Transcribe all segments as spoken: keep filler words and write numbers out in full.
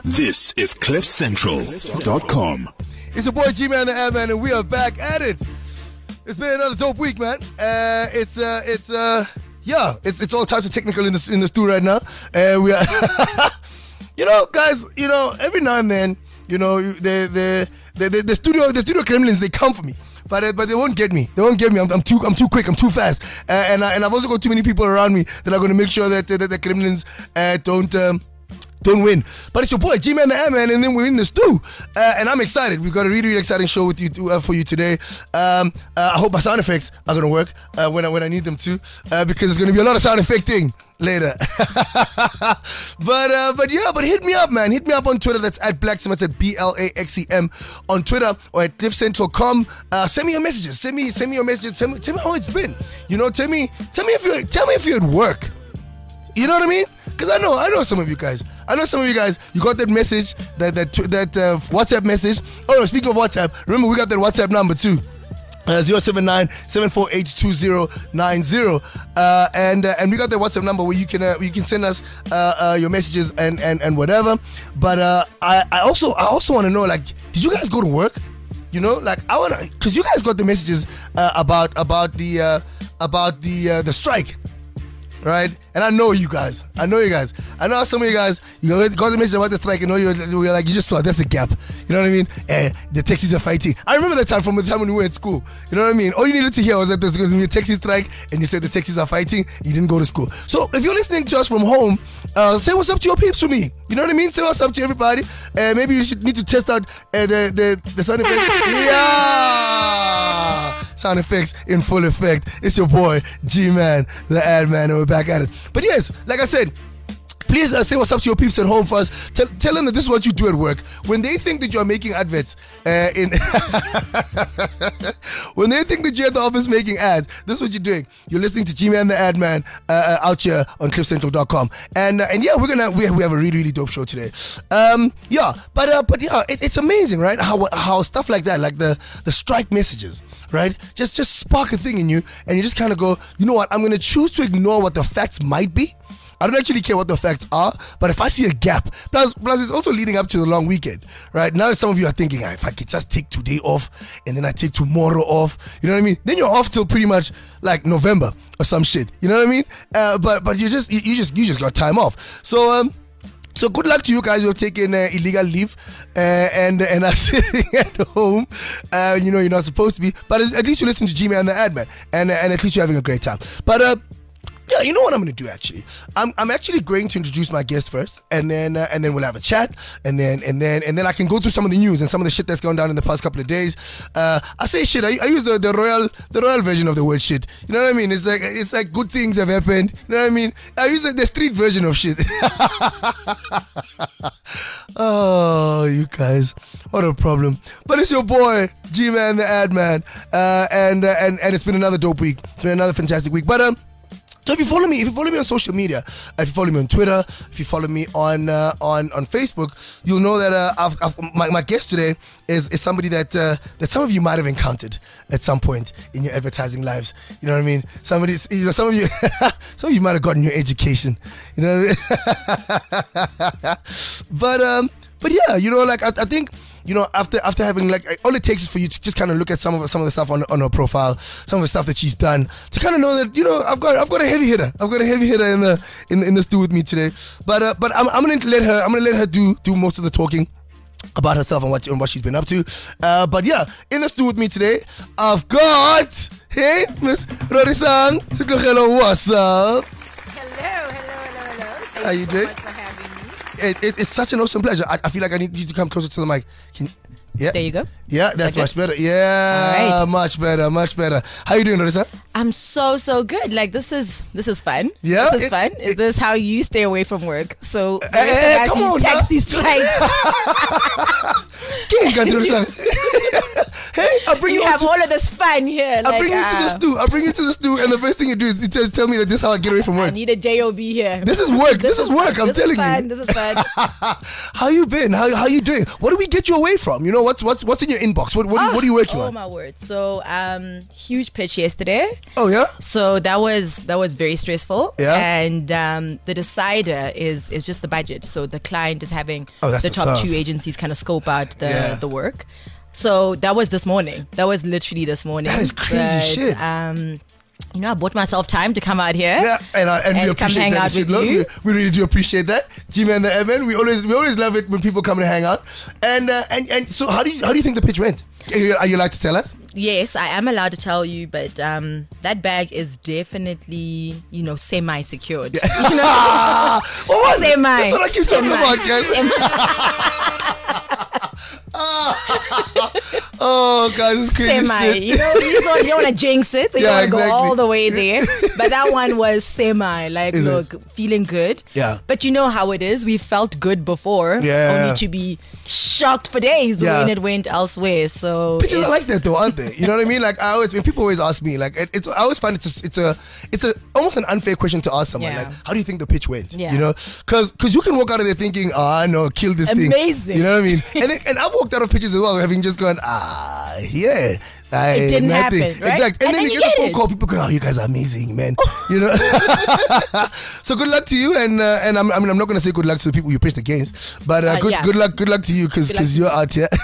This is cliff central dot com. It's your boy G-Man the Ad-Man, and we are back at it. It's been another dope week, man. Uh, it's, uh, it's, uh, yeah, it's it's all types of technical in the, in the stew right now. Uh, we are, you know, guys, you know, every now and then, you know, the, the, the, the, the studio, the studio gremlins, they come for me. But uh, but they won't get me. They won't get me. I'm, I'm too I'm too quick. I'm too fast. Uh, and I, and I've also got too many people around me that are going to make sure that, that, that the gremlins uh, don't um, don't win. But it's your boy G-Man the Ad-Man, and then we're in the stew. Uh, and I'm excited. We've got a really really exciting show with you to, uh, for you today. Um, uh, I hope my sound effects are going to work uh, when I when I need them to, uh, because there's going to be a lot of sound effecting later. but uh, but yeah, but hit me up, man. Hit me up on Twitter. That's at Blaxem. That's at B L A X E M on Twitter, or at cliff central dot com. Uh, send me your messages. Send me send me your messages. Tell me tell me how it's been. You know, tell me tell me if you tell me if you're at work. You know what I mean? Because I know I know some of you guys. I know some of you guys. You got that message, that that that uh, WhatsApp message. Oh, no, speaking of WhatsApp, remember we got that WhatsApp number too. Uh, zero seven nine, seven four eight, two zero nine zero, uh, and uh, and we got the WhatsApp number where you can uh, you can send us uh, uh, your messages and, and, and whatever. But uh, I I also I also want to know, like, did you guys go to work? You know, like, I want to, because you guys got the messages uh, about about the uh, about the uh, the strike. Right? And I know you guys. I know you guys. I know some of you guys, you got the message about the strike, and you know, you're, you're like, you just saw, that's a gap. You know what I mean? Eh, the taxis are fighting. I remember that time from the time when we were at school. You know what I mean? All you needed to hear was that there's going to be a taxi strike, and you said the taxis are fighting, you didn't go to school. So if you're listening to us from home, uh, say what's up to your peeps for me. You know what I mean? Say what's up to everybody. Uh, maybe you should need to test out uh, the, the, the sound effects. Yeah! Sound effects in full effect. It's your boy, G-Man, the Ad-Man, and we're back at it. But yes, like I said, please uh, say what's up to your peeps at home first. Tell, tell them that this is what you do at work. When they think that you're making adverts, uh, in when they think that you're at the office making ads, this is what you're doing. You're listening to G-Man the Ad-Man uh, uh, out here on cliff central dot com. And uh, and yeah, we're gonna we have, we have a really really dope show today. Um, yeah, but uh, but yeah, it, it's amazing, right? How how stuff like that, like the the strike messages, right? Just just spark a thing in you, and you just kind of go, you know what? I'm gonna choose to ignore what the facts might be. I don't actually care what the facts are, but if I see a gap, plus, plus it's also leading up to the long weekend, right? Now some of you are thinking, ah, if I could just take today off, and then I take tomorrow off, you know what I mean? Then you're off till pretty much like November or some shit, you know what I mean? Uh, but but you just you, you just you just got time off. So um. So good luck to you guys who have taken uh, illegal leave uh, and and are sitting at home. Uh, you know you're not supposed to be, but at least you listen to G-Man the Ad-Man, and and at least you're having a great time. But uh. Yeah, you know what I'm going to do actually? I'm I'm actually going to introduce my guest first, and then uh, and then we'll have a chat, and then and then and then I can go through some of the news and some of the shit that's gone down in the past couple of days. Uh, I say shit. I, I use the, the royal the royal version of the word shit. You know what I mean? It's like it's like good things have happened. You know what I mean? I use like the street version of shit. Oh, you guys, what a problem! But it's your boy G-Man the Ad-Man, uh, and uh, and and it's been another dope week. It's been another fantastic week. But um. So if you follow me, if you follow me on social media, if you follow me on Twitter, if you follow me on uh, on on Facebook, you'll know that uh, I've, I've, my my guest today is is somebody that uh, that some of you might have encountered at some point in your advertising lives. You know what I mean? Somebody, you know, some of you, some of you might have gotten your education. You know what I mean? but um, but yeah, you know, like I, I think. You know, after after having, like, all it takes is for you to just kind of look at some of some of the stuff on on her profile, some of the stuff that she's done, to kind of know that, you know, I've got I've got a heavy hitter, I've got a heavy hitter in the in in the stew with me today. But uh, but I'm I'm gonna let her I'm gonna let her do do most of the talking about herself and what and what she's been up to. Uh, but yeah, in the stew with me today, I've got, hey, Miss Rorisang Siklogelo, what's up? Hello, hello, hello, hello. Thank How you you so doing? much for having me. It, it, it's such an awesome pleasure. I, I feel like I need you to come closer to the mic. Can, yeah. There you go. Yeah, that's Okay. much better. Yeah, All right. much better, much better. How you doing, Larissa? I'm so so good. Like this is this is fun. Yeah, this is it- fun. it- Is this how you stay away from work? So the Eh, rest eh, of us come use on, taxi strikes. King, can you understand? Hey, I bring you you, have to, all of this fun here. I like, bring you to the uh, stew. I bring you to the stew, and the first thing you do is you just tell me that this is how I get away from I work. need a job here. This is work. This, is work. I'm this telling is fun. you. This is fun. How you been? How how you doing? What do we get you away from? You know what's what's what's in your inbox? What what, what are you working oh on? my word! So, um, huge pitch yesterday. Oh yeah. So that was that was very stressful. Yeah. And um, the decider is is just the budget. So the client is having Oh, that's the what's top up. two agencies kind of scope out the Yeah. the work. So that was this morning. That was literally this morning. That is crazy But, shit. Um, you know, I bought myself time to come out here. Yeah, and, uh, and, we And come appreciate hang that. out with shitload. you. We, we really do appreciate that, G-Man the Evan. We always we always love it when people come and hang out. And uh, and and so how do you how do you think the pitch went? Are you, are you allowed to tell us? Yes, I am allowed to tell you, but um, that bag is definitely, you know, semi-secured. You know? Ah, what was it? Semi. That's what I keep talking Semi. about, guys. Oh, God, this is crazy Semi. shit. You know, you don't, you don't want to jinx it, so you Yeah, want to exactly. go all the way there. But that one was semi. Like, Is it? look, feeling good. Yeah. But you know how it is. We felt good before, Yeah. only to be shocked for days Yeah. when it went elsewhere. So Pitches are it's- like that though, aren't they? You know what I mean? Like I always, when people always ask me, like it, it's, I always find it's a, it's a, it's a almost an unfair question to ask someone. Yeah. Like, how do you think the pitch went? Yeah. You know, because because you can walk out of there thinking, oh, I know, kill this thing. Amazing. You know what I mean? And then, and I've walked out of pitches as well, having just gone, ah, yeah. I, It didn't nothing. happen, right? Exactly. And, And then, then you you get the get phone it. call, people go, oh, you guys are amazing, man. You know. So good luck to you, and uh, and I'm, I mean I'm not going to say good luck to the people you pitched against, but uh, Uh, good yeah. good luck good luck to you because Good luck to you're out here.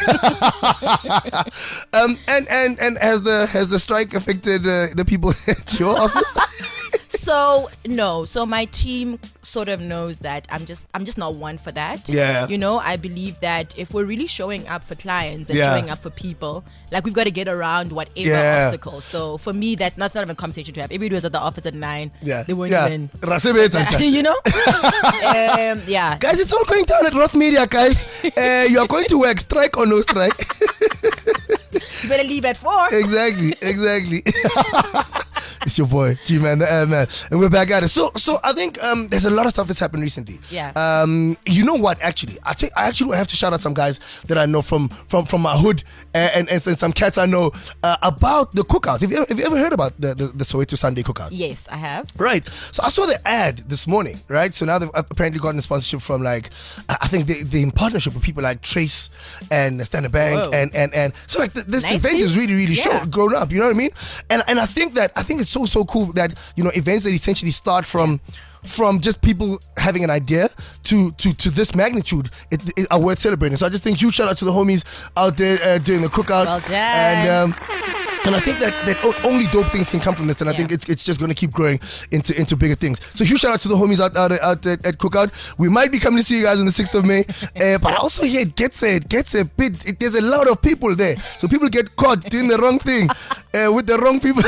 um, and and and has the has the strike affected uh, the people at your office? So no, so my team sort of knows that I'm just I'm just not one for that. Yeah. You know, I believe that if we're really showing up for clients and Yeah. showing up for people, like we've got to get around whatever Yeah. obstacle. So for me, that's not, not even a conversation to have. Everybody was at the office at nine. Yeah, They weren't yeah. even. Rasebetsa. You know? um, yeah. Guys, it's all going down at Roth Media, guys. Uh, you are going to work, strike or no strike. You better leave at four. Exactly, exactly. It's your boy, G-Man, the Air Man, and we're back at it. So, so I think um, there's a lot of stuff that's happened recently. Yeah. Um, you know what? Actually, I think I actually have to shout out some guys that I know from from from my hood, and and, and some cats I know uh, about the cookout. Have you, ever, have you ever heard about the, the the Soweto Sunday cookout? Yes, I have. Right. So I saw the ad this morning, right? So now they've apparently gotten a sponsorship from like, I I think they, they're in partnership with people like Trace and Standard Bank. Whoa. And, and, and so like th- this Nice event thing. is really, really Yeah. show, grown up. You know what I mean? And and I think that, I think it's so, so cool that, you know, events that essentially start from, from just people having an idea to to to this magnitude it, it are worth celebrating. So I just think huge shout out to the homies out there uh, doing the cookout. Well done. And um, and I think that, that o- only dope things can come from this, and I Yeah. think it's it's just going to keep growing into into bigger things. So huge shout out to the homies out out, out at, at Cookout. We might be coming to see you guys on the sixth of May, uh, but I also hear it gets a it gets a bit. It, there's a lot of people there, so people get caught doing the wrong thing uh, with the wrong people.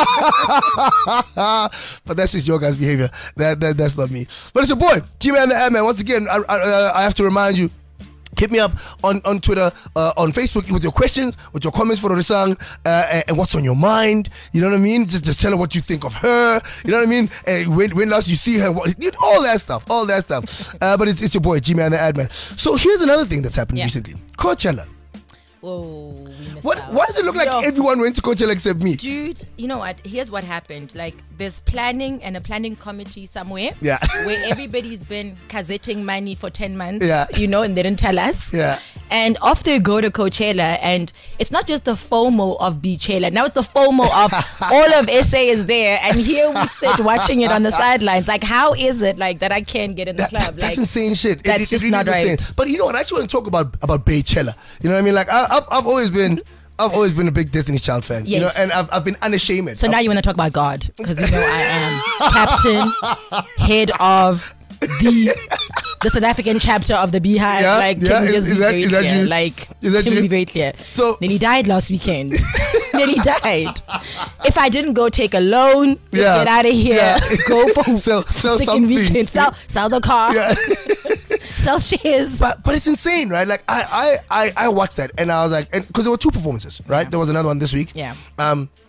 But that's just your guys' behavior. That, that that's not me. But it's your boy G-Man the Airman. Once again, I, I, uh, I have to remind you. Hit me up on, on Twitter, uh, on Facebook with your questions, with your comments for the song, uh, and, and what's on your mind. You know what I mean? Just just tell her what you think of her. You know what I mean? Uh, when, when last you see her, what, you know, all that stuff, all that stuff. Uh, but it's, it's your boy, G-Man the Adman. So here's another thing that's happened Yeah. recently. Coachella. Whoa, we missed What? out. Why does it look like Yo. everyone went to Coachella except me? Dude, you know what? Here's what happened. Like, there's planning and a planning committee somewhere. Yeah. Where everybody's been gazetting money for ten months. Yeah. You know, and they didn't tell us. Yeah. And off they go to Coachella, and it's not just the FOMO of Beachella. Now it's the FOMO of all of S A is there, and here we sit watching it on the sidelines. Like, how is it like that I can't get in the That- club? that's like, insane shit. It- that's it, it just really not is right. insane. But you know what? I actually want to talk about about Baychella. You know what I mean? Like I, I've I've always been I've always been a big Destiny's Child fan. You know, Yes. and I've I've been unashamed. So now you want to talk about God, because you know I am captain, head of the the South African chapter of the Beehive. Yeah, like, yeah, can we is- just is be that- very is that clear? you? Like, Is that can you? we be very clear? So- Nearly died last weekend. Nearly died. If I didn't go take a loan, Yeah. get out of here, Yeah. go for Sell- sell freaking something. weekend, sell sell the car, Yeah. sell shares. But but it's insane, right? Like I I I, I watched that and I was like, because there were two performances, right? Yeah. There was another one this week. Yeah. Um,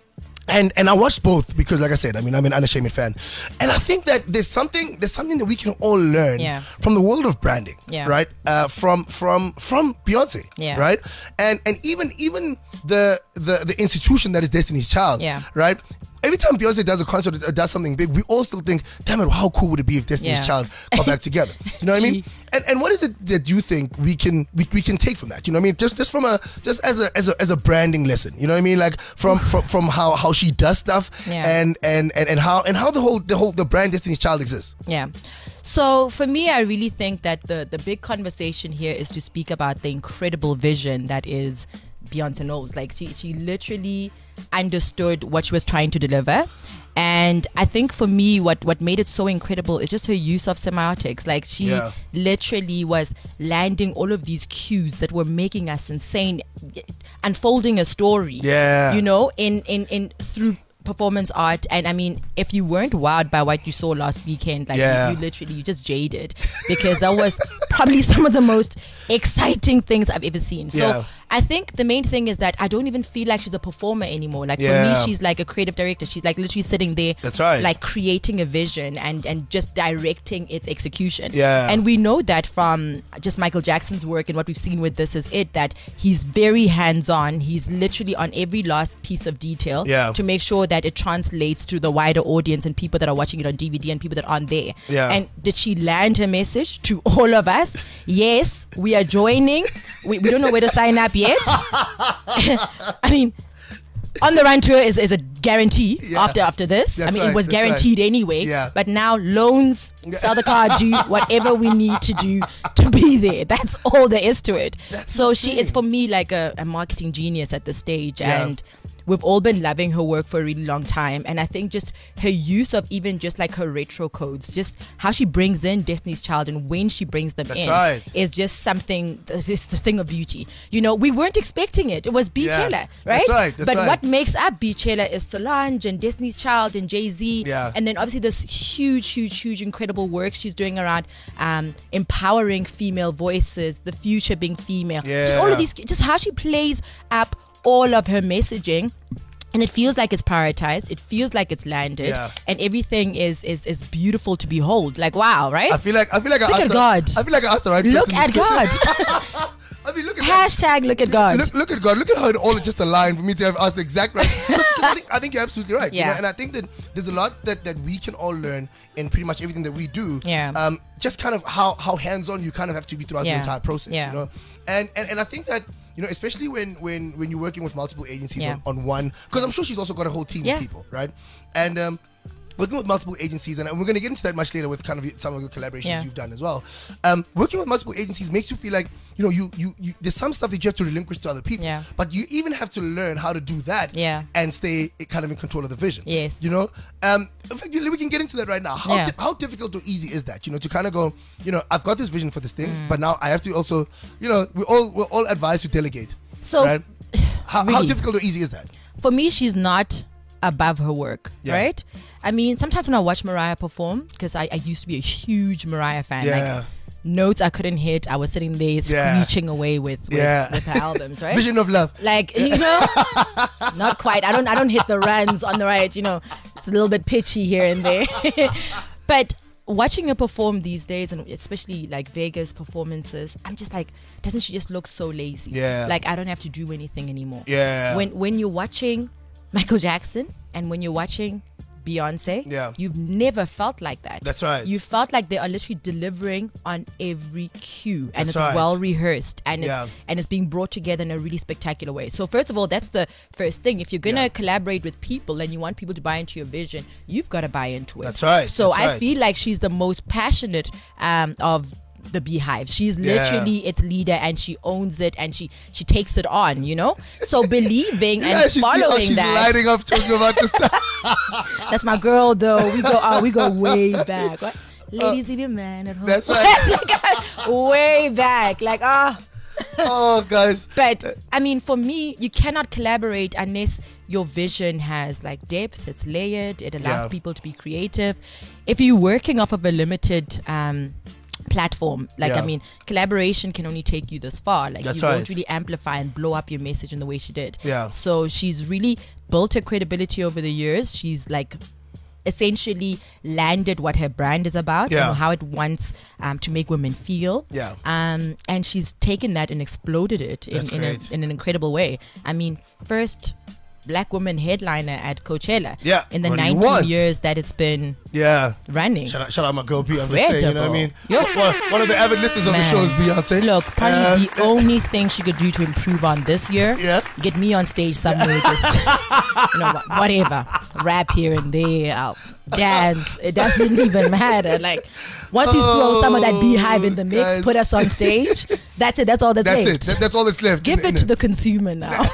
And and I watched both because, like I said, I mean, I'm an unashamed fan, and I think that there's something there's something that we can all learn Yeah. from the world of branding, Yeah. right? Uh, from from from Beyonce, Yeah. right? And and even even the the the institution that is Destiny's Child, Yeah. right? Every time Beyonce does a concert or does something big, we all still think, damn it, how cool would it be if Destiny's Yeah. Child come back together? You know what I mean? Gee. And and what is it that you think we can we, we can take from that? You know what I mean? Just just from a just as a as a as a branding lesson. You know what I mean? Like from from, from how, how she does stuff Yeah. and, and, and, and how and how the whole the whole the brand Destiny's Child exists. Yeah. So for me, I really think that the the big conversation here is to speak about the incredible vision that is Beyonce Knowles. Like she she literally understood what she was trying to deliver. And I think for me, what, what made it so incredible is just her use of semiotics. Like she Yeah. literally was landing all of these cues that were making us insane, unfolding a story. Yeah. You know, in, in, in through performance art. And I mean, if you weren't wowed by what you saw last weekend, like Yeah. you, you literally you just jaded, because that was probably some of the most exciting things I've ever seen. So Yeah. I think the main thing is that I don't even feel like she's a performer anymore. Like for Yeah. me, she's like a creative director. She's like literally sitting there, That's right. like creating a vision and and just directing its execution. Yeah. And we know that from just Michael Jackson's work and what we've seen with This Is It, that he's very hands-on. He's literally on every last piece of detail Yeah. to make sure that it translates to the wider audience and people that are watching it on D V D and people that aren't there. Yeah. And did she land her message to all of us? Yes, we are joining. We, we don't know where to sign up yet. I mean, On the Run tour is, is a guarantee Yeah. after after this. That's I mean, right, it was that's right. guaranteed anyway. Yeah. But now loans, sell the car, do whatever we need to do to be there. That's all there is to it. That's so she insane. is for me like a, a marketing genius at this stage. Yeah. And we've all been loving her work for a really long time. And I think just her use of even just like her retro codes, just how she brings in Destiny's Child and when she brings them That's in right. is just something, it's just a thing of beauty. You know, we weren't expecting it. It was Beachella, Yeah. right? That's right, that's but right. what makes up Beachella is Solange and Destiny's Child and Jay-Z. Yeah. And then obviously this huge, huge, huge, incredible work she's doing around um, empowering female voices, the future being female. Just all Yeah. of these, just how she plays up all of her messaging. And it feels like it's prioritized. It feels like it's landed, Yeah. and everything is, is is beautiful to behold. Like wow, right? I feel like I feel like I Look asked at the- God. I feel like I asked the right Look person at this question. God. I mean, look at that. Hashtag look at God. Look, look at God. Look at how it all just aligned for me to have asked the exact right. I, think, I think you're absolutely right. you Yeah. know, and I think that there's a lot that, that we can all learn in pretty much everything that we do. Yeah. Um, just kind of how, how hands-on you kind of have to be throughout Yeah. the entire process. Yeah. You know, and, and and I think that, you know, especially when when when you're working with multiple agencies Yeah. on, on one, because I'm sure she's also got a whole team Yeah. of people, right? And um, working with multiple agencies, and we're going to get into that much later with kind of some of the collaborations Yeah. you've done as well. Um, working with multiple agencies makes you feel like, you know, you, you, you there's some stuff that you have to relinquish to other people. Yeah. But you even have to learn how to do that Yeah. and stay kind of in control of the vision. Yes. You know? Um, in fact, we can get into that right now. How, Yeah. di- how difficult or easy is that? You know, to kind of go, you know, I've got this vision for this thing, Mm. but now I have to also, you know, we're all, we're all advised to delegate. So, right? How, how really. difficult or easy is that? For me, she's not above her work, Yeah. right? I mean, sometimes when I watch Mariah perform, because I, I used to be a huge Mariah fan, Yeah. like notes I couldn't hit, I was sitting there Yeah. screeching away with with, Yeah. with her albums, right? Vision of love. Like, you know, not quite. I don't I don't hit the runs on the right, you know. It's a little bit pitchy here and there. But watching her perform these days, and especially like Vegas performances, I'm just like, doesn't she just look so lazy? Yeah. Like I don't have to do anything anymore. Yeah. When when you're watching Michael Jackson and when you're watching Beyonce, Yeah. you've never felt like that. That's right. You felt like they are literally delivering on every cue, and That's it's right. well rehearsed, and Yeah. it's and it's being brought together in a really spectacular way. So first of all, that's the first thing. If you're gonna Yeah. collaborate with people and you want people to buy into your vision, you've got to buy into it. That's right, So that's I right. feel like she's the most passionate um, of the Beehive. She's Yeah. literally its leader, and she owns it, and she she takes it on. You know, so believing Yeah, and she see how following she's that. lighting up talking about this stuff. That's my girl, though. We go, oh, we go way back. What? Ladies, leave your man at home. That's right. Like, way back. Like, ah. Oh, guys. But I mean, for me, you cannot collaborate unless your vision has like depth. It's layered. It allows Yeah. people to be creative. If you're working off of a limited um, platform. Like, Yeah. I mean, collaboration can only take you this far. Like, That's you right. won't really amplify and blow up your message in the way she did. Yeah. So she's really built her credibility over the years. She's like essentially landed what her brand is about Yeah. and how it wants um, to make women feel. Yeah. Um, and she's taken that and exploded it in, That's in, a, great. in an incredible way. I mean, first black woman headliner at Coachella. Yeah. In the What do you nineteen want? years that it's been Yeah. running. Shout out, shout out my girl P. I'm just saying, you know what I mean? Incredible. One, one of the avid listeners of the Man. show is Beyonce. Look, probably Uh, the only thing she could do to improve on this year, Yeah. get me on stage somewhere, just you know, wha- whatever, rap here and there, I'll dance. It doesn't even matter. Like once you throw some of that beehive in the mix, guys. put us on stage. That's it. That's all that's, That's left. it. That, that's all that's left. Give in- it in to the consumer now.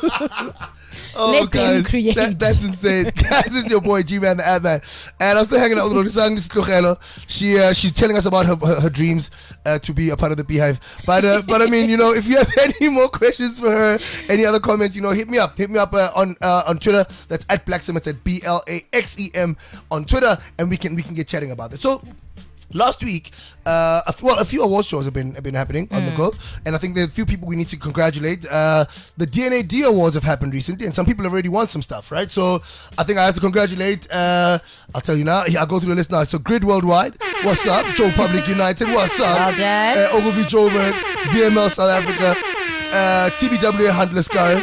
Oh, Let them create. That, that's insane. Guys, this is your boy G-Man, the ad man. And I'm still hanging out with Rodisang. This is Tlogelo. She, uh, she's telling us about her, her, her dreams uh, to be a part of the Beehive. But, uh, but I mean, you know, if you have any more questions for her, any other comments, you know, hit me up. Hit me up uh, on uh, on Twitter. That's at Blaxem. It's at B L A X E M on Twitter. And we can we can get chatting about it. So, last week, uh, a, f- well, a few award shows have been have been happening on the go, and I think there are a few people we need to congratulate. Uh, the D N A D Awards have happened recently, and some people have already won some stuff, right? So I think I have to congratulate. Uh, I'll tell you now. I'll go through the list now. So Grid Worldwide, what's up? Joe Public United, what's up? Well done. Uh, Ogilvy Joburg, V M L South Africa, uh, T B W Huntless Guys,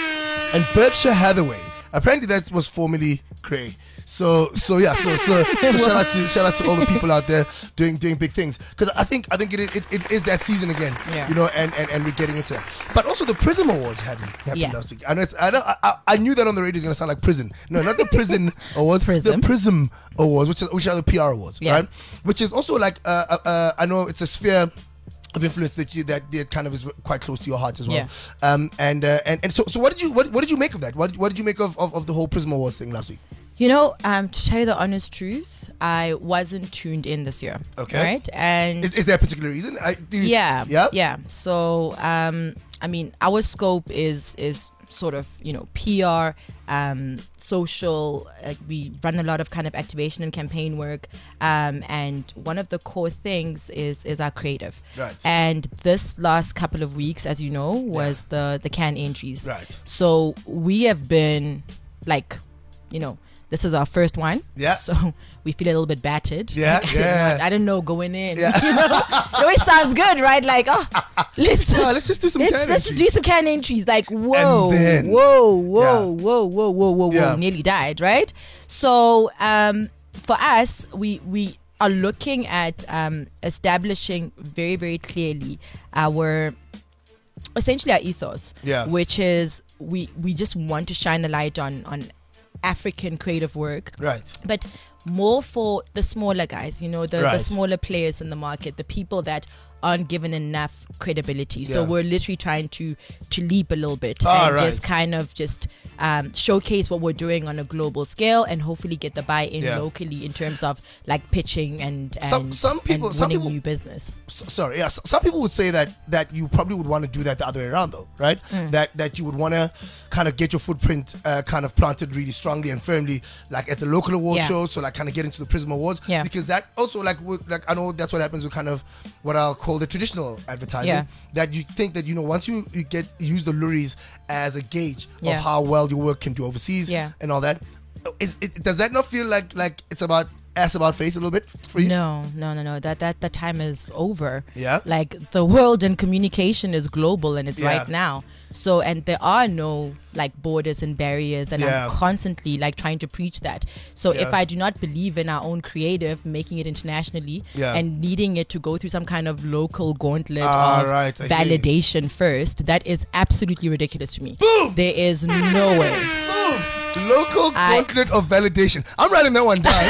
and Berkshire Hathaway. Apparently that was formerly Cray. So so yeah so so, so shout out to shout out to all the people out there doing doing big things, because I think I think it is, it, it is that season again. Yeah. You know, and, and, and we're getting into that. But also the Prism Awards happened, happened Yeah. last week. I know it's, I, know I I knew that on the radio is gonna sound like prison. No, not the Prison Awards. Prism. The Prism Awards, which is which are the P R awards, Yeah. right? Which is also like uh, uh, uh I know it's a sphere of influence that you that, that kind of is quite close to your heart as well. Yeah. Um and uh, and and so so what did you what, what did you make of that? What what did you make of, of, of the whole Prism Awards thing last week? You know, um, to tell you the honest truth, I wasn't tuned in this year. Okay. Right? And Is, is there a particular reason? I, do you, yeah, Yeah. yeah. So, um, I mean, our scope is is sort of, you know, P R, um, social. Uh, we run a lot of kind of activation and campaign work, um, and one of the core things is is our creative. Right. And this last couple of weeks, as you know, was the the can entries. Right. So we have been like, you know. This is our first one. Yeah. So we feel a little bit battered. Yeah, Like, I, didn't yeah. know, I didn't know going in. Yeah. You know, it always sounds good, right? Like, oh, let's Yeah, let's just do some let's, can let's just entries. do some can entries. Like, whoa, then- whoa, whoa, Yeah. whoa, whoa, whoa, whoa, whoa, Yeah. nearly died, right? So, um, for us, we we are looking at um establishing very, very clearly our essentially our ethos, Yeah. which is we we just want to shine the light on on African creative work, Right. but more for the smaller guys, you know, the, Right. the smaller players in the market, the people that aren't given enough credibility. So Yeah. we're literally trying to to leap a little bit Ah, and right. just kind of just um, showcase what we're doing on a global scale and hopefully get the buy-in Yeah. locally in terms of like pitching and and, Some- some people- and some winning people- new business. So, sorry, yeah. So, some people would say that that you probably would want to do that the other way around, though, right? Mm. That that you would want to kind of get your footprint uh, kind of planted really strongly and firmly, like at the local award Yeah. shows. So like kind of get into the Prism Awards, Yeah. because that also like would, like I know that's what happens with kind of what I'll call the traditional advertising. Yeah. That you think that you know once you, you get use the lorries as a gauge Yeah. of how well your work can do overseas Yeah. and all that. Is it, does that not feel like like it's about ass about face a little bit for you? No, no, no, no. That that that time is over. Yeah? Like the world and communication is global and it's Yeah. right now. So and there are no like borders and barriers, and Yeah. I'm constantly like trying to preach that. So Yeah. if I do not believe in our own creative, making it internationally Yeah. and needing it to go through some kind of local gauntlet Ah, of right, I hear you. validation first, that is absolutely ridiculous to me. Boom! There is no way. Boom! Local I- gauntlet of validation. I'm writing that one down.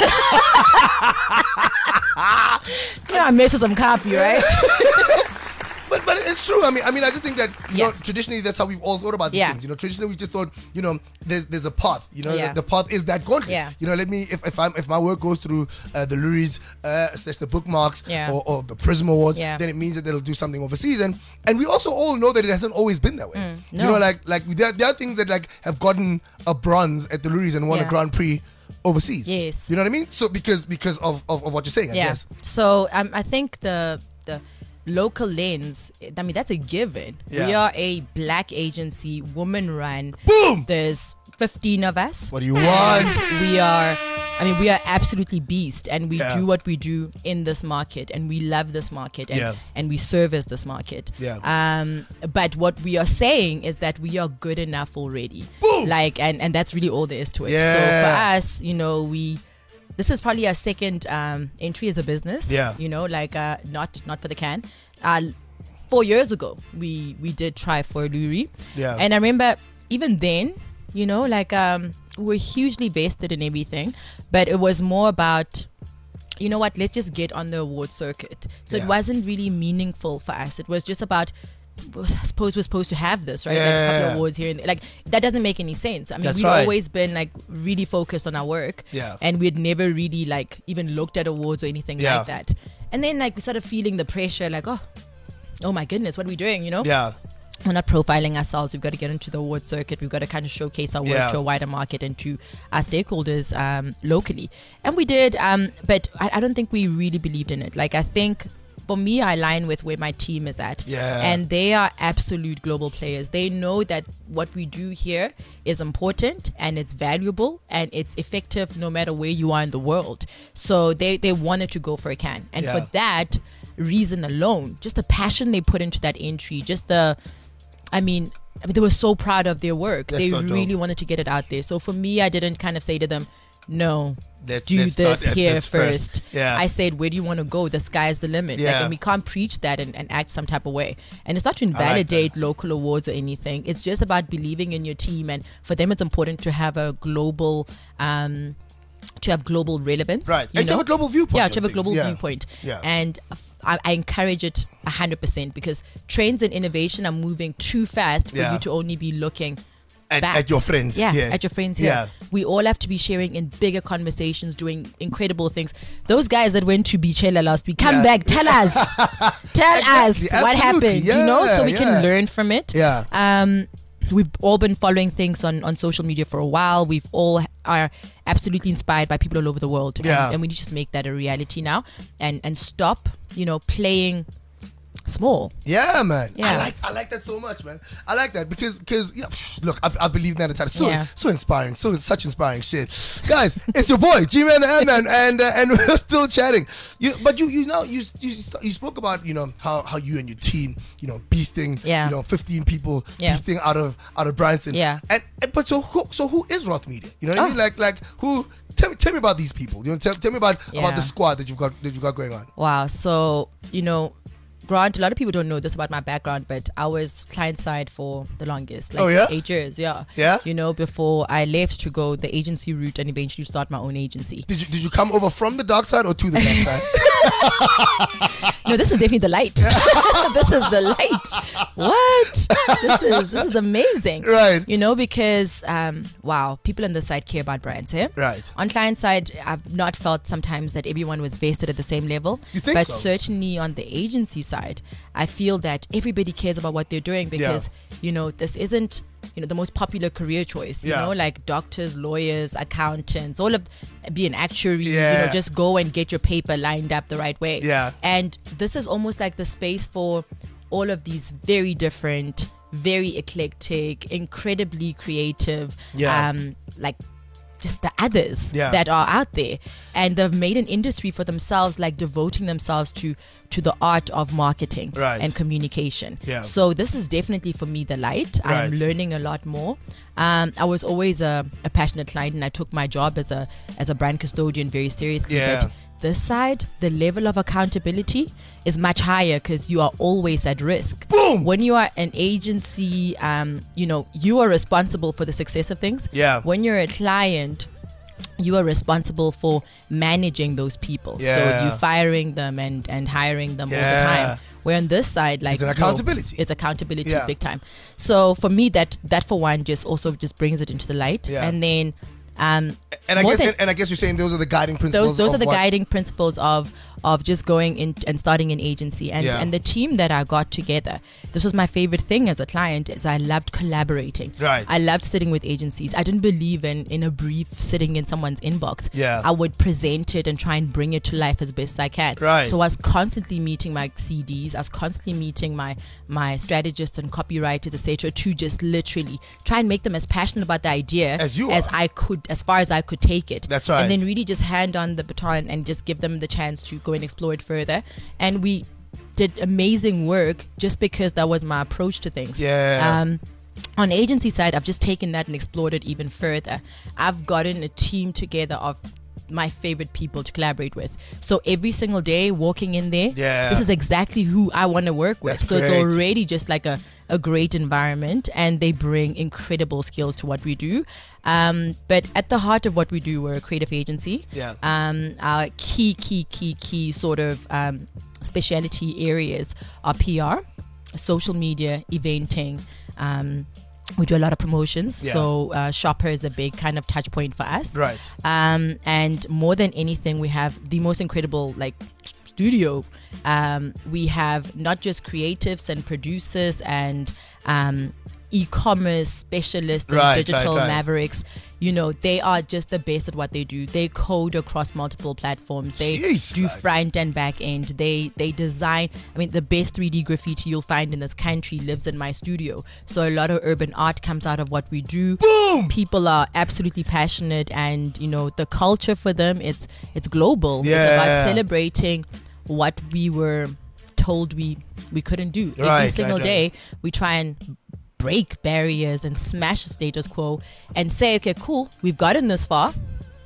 You know, I messed with some copy, right? But but it's true. I mean I mean I just think that you Yeah. know traditionally that's how we've all thought about these Yeah. things. You know, traditionally we just thought, you know, there's there's a path. You know, Yeah. the, the path is that gauntlet. Yeah. You know, let me if, if I'm if my work goes through uh, the Luries, uh slash the bookmarks Yeah. or, or the Prism Awards, Yeah. then it means that they'll do something overseas. And and we also all know that it hasn't always been that way. You Mm. no. know, like like there, there are things that like have gotten a bronze at the Luries and won a Yeah. Grand Prix overseas. Yes. You know what I mean? So because because of, of, of what you're saying, I Yeah. guess. So um, I think the the local lens, I mean, that's a given. Yeah. We are a black agency, woman run. Boom! There's fifteen of us. What do you want? We are, I mean, we are absolutely beast, and we Yeah. do what we do in this market, and we love this market, and, Yeah. and we service this market. Yeah. Um, but what we are saying is that we are good enough already. Boom! Like, and, and that's really all there is to it. Yeah. So for us, you know, we, this is probably our second um, entry as a business. Yeah. You know, like uh, not not for the can. Uh, four years ago, we we did try for Luri. Yeah. And I remember even then, you know, like um, we were hugely vested in everything, but it was more about, you know what, let's just get on the award circuit. So Yeah. it wasn't really meaningful for us. It was just about, I suppose we're supposed to have this, right? Yeah, Like a yeah, couple yeah. of awards here and there. Like that doesn't make any sense. I mean, That's we've right. always been like really focused on our work, Yeah. and we'd never really like even looked at awards or anything Yeah. like that. And then like we started feeling the pressure, like oh, oh my goodness, what are we doing? You know? Yeah. We're not profiling ourselves. We've got to get into the award circuit. We've got to kind of showcase our work Yeah. to a wider market and to our stakeholders um, locally. And we did, um, but I, I don't think we really believed in it. Like I think for me, I align with where my team is at. Yeah. And they are absolute global players. They know that what we do here is important and it's valuable and it's effective no matter where you are in the world. So they, they wanted to go for a can. And Yeah. for that reason alone, just the passion they put into that entry, just the, I mean, I mean, they were so proud of their work. That's they so dope. really wanted to get it out there. So for me, I didn't kind of say to them, no, Let- do let's this start at here this first. first. Yeah. I said, where do you want to go? The sky's the limit. Like, Yeah. and we can't preach that and, and act some type of way. And it's not to like invalidate local awards or anything. It's just about believing in your team. And for them, it's important to have a global, um, to have global relevance. Right. You And to know? have a global viewpoint Yeah, on to have a things. global Yeah. viewpoint. Yeah. And I, I encourage it one hundred percent because trends and innovation are moving too fast for Yeah. you to only be looking At, back. at your friends. Yeah, here. at your friends here. Yeah. We all have to be sharing in bigger conversations, doing incredible things. Those guys that went to Beachella last week, come Yeah. back, tell us, tell Exactly, us what absolutely. happened. you know, Yeah, so we yeah. can learn from it. Yeah. Um, we've all been following things on, on social media for a while. We've all are absolutely inspired by people all over the world. And- Yeah. and we need to just make that a reality now, and and stop, you know, playing small. Yeah, man. I Yeah. like I like that so much, man. I like that because because yeah, look, I, I believe in that entire so Yeah. so inspiring, so such inspiring shit, guys. It's your boy G-Man the Ant-Man, and uh, and we're still chatting. You, but you you know you you you spoke about you know how, how you and your team you know beasting Yeah. you know fifteen people Yeah. beasting out of out of Branson. Yeah. And, and but so who so who is Roth Media? You know what I Oh. mean? Like like who? Tell me tell me about these people. You know, tell, tell me about Yeah. about the squad that you've got that you've got going on. Wow. So, you know, Grant, a lot of people don't know this about my background, but I was client side for the longest. Like Oh, yeah? eight years, yeah. Yeah? You know, before I left to go the agency route and eventually start my own agency. Did you did you come over from the dark side or to the dark side? No, this is definitely the light. This is the light. What? This is this is amazing. Right. You know, because um, wow, people on the side care about brands, eh? Right. On client side, I've not felt sometimes that everyone was vested at the same level. You think but so? certainly on the agency side, I feel that everybody cares about what they're doing because you know this isn't you know the most popular career choice. You Yeah. know, like doctors, lawyers, accountants, all of be an actuary. You Yeah. know, just go and get your paper lined up the right way. Yeah. And this is almost like the space for all of these very different, very eclectic, incredibly creative, Yeah. um, like just the others Yeah. that are out there, and they've made an industry for themselves, like devoting themselves to to the art of marketing Right. and communication. Yeah. So this is definitely for me the light. I'm Right. learning a lot more. Um, I was always a, a passionate client, and I took my job as a as a brand custodian very seriously. Yeah. But this side, the level of accountability is much higher because you are always at risk. Boom! When you are an agency, um, you know, you are responsible for the success of things. Yeah. When you're a client, you are responsible for managing those people. Yeah. So you firing them and, and hiring them all Yeah. the time. Where on this side, like It's an no, accountability. it's accountability Yeah. big time. So for me, that that for one just also just brings it into the light. Yeah. And then Um, And I more guess, than- and, and I guess you're saying those are the guiding principles. those those of are the what- guiding principles of of just going in and starting an agency. And Yeah. and the team that I got together, this was my favorite thing as a client, is I loved collaborating. Right. I loved sitting with agencies. I didn't believe in in a brief sitting in someone's inbox. Yeah. I would present it and try and bring it to life as best I can. Right. So I was constantly meeting my C Ds. I was constantly meeting my my strategists and copywriters, et cetera, to just literally try and make them as passionate about the idea As you as are. I could, as far as I could take it. That's right. And then really just hand on the baton and just give them the chance to go and explore it further. And we did amazing work just because that was my approach to things. Yeah. Um, on the agency side, I've just taken that and explored it even further. I've gotten a team together of my favorite people to collaborate with. So every single day walking in there, Yeah. this is exactly who I want to work with. That's so great. it's already just like a, a great environment, and they bring incredible skills to what we do. Um, but at the heart of what we do, we're a creative agency. Yeah. Um, our key, key, key, key sort of um, specialty areas are P R, social media, eventing. Um, we do a lot of promotions, Yeah. so uh, Shopper is a big kind of touch point for us. Right. Um, and more than anything, we have the most incredible like studio. Um, we have not just creatives and producers and um, e-commerce specialists and Right, digital right, right. mavericks. You know, they are just the best at what they do. They code across multiple platforms. They Jeez, do like- front and back end. They they design. I mean, the best three D graffiti you'll find in this country lives in my studio. So a lot of urban art comes out of what we do. Boom! People are absolutely passionate, and you know, the culture for them, it's it's global. Yeah. It's about celebrating what we were told we we couldn't do. Right, Every single right, day we try and break barriers and smash the status quo and say, okay, cool, we've gotten this far.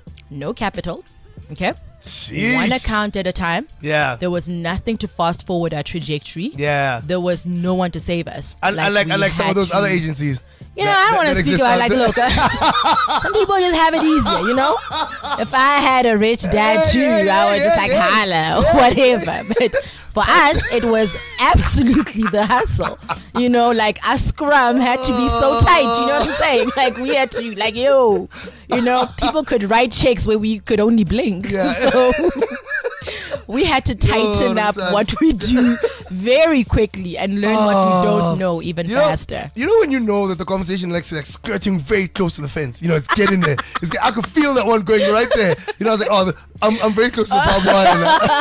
No capital. Okay. Jeez. One account at a time. Yeah. There was nothing to fast forward our trajectory. Yeah. There was no one to save us. I, I like I we like some of had those to- other agencies. You know, that- I don't want that to speak exist about out like, there. look, uh, some people just have it easier, you know? If I had a rich dad Yeah, too, yeah, yeah, I would just yeah, like yeah. holla or whatever. But for us, it was absolutely the hustle. You know, like our scrum had to be so tight, you know what I'm saying? Like we had to, like, yo, you know, people could write checks where we could only blink. Yeah. So we had to tighten up that's- what we do very quickly and learn what we don't know even You know, faster. you know when you know that the conversation like, like skirting very close to the fence. You know, it's getting there. It's, I could feel that one going right there. You know, I was like, oh, the, I'm, I'm very close to the barbed wire